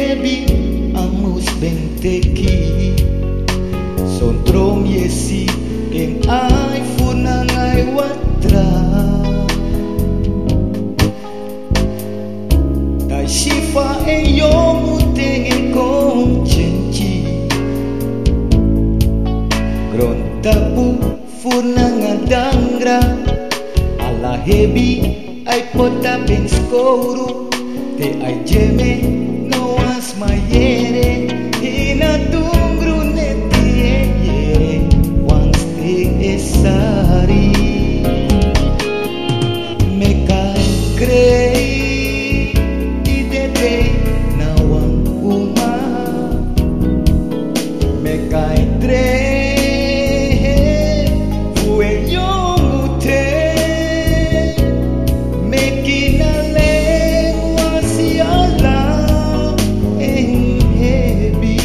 hebi amos benteki son trom yesi eng ay funangay watra tai shifa e yomu tengen kong chenchi grontapu funangadangra ala hebi ay pota ben skouru te ay jeme no as mayere inatungru neti yere once te esari me kai crei idete na wang uma me kai tre fue yo mute me kinalengwa siala en hebi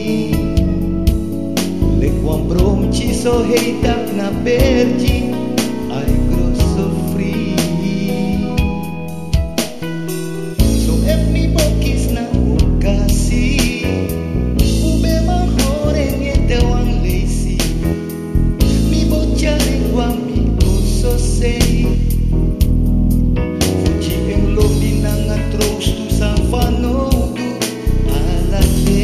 lekwang brom chiso heitak na berji ay grosso free so if mi bokis na ukasi ube mahoreng etewang lazy mi bocharing wang mi kuso sei fuji eng lobi nang atros tu sa fanodu ala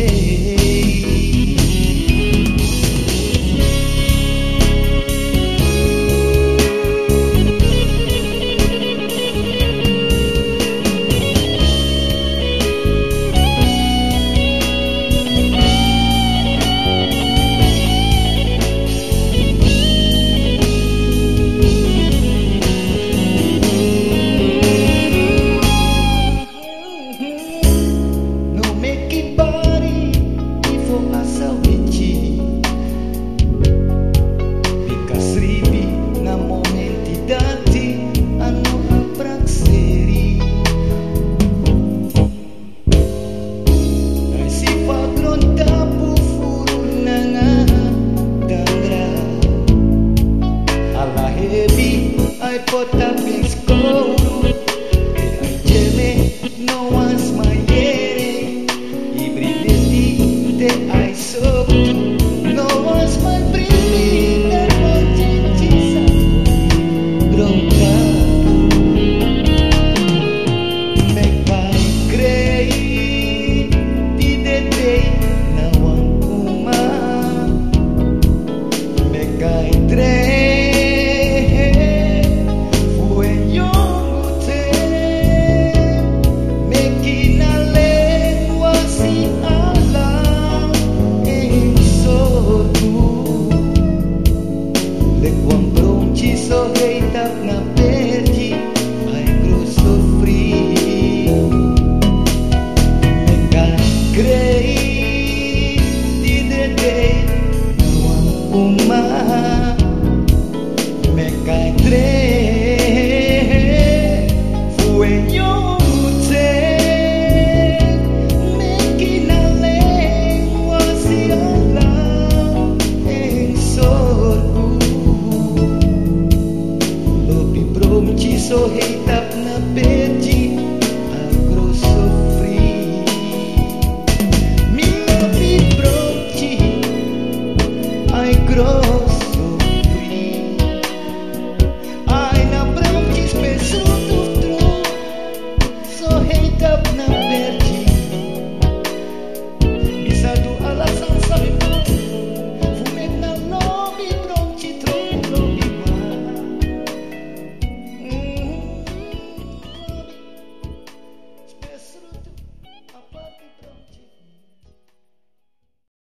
I put up in school. I jeme no one's my yere. Ibrileti te I so no one's my pretty. That watching Jesus bronca. Make I crei di de na wang uma. Make I tre. So heitak na pergi ay grosso free mekan crei di dede nawang uma mekan tre fue yo mute mekinaleng wasiala eng sorbu so heitak na perdi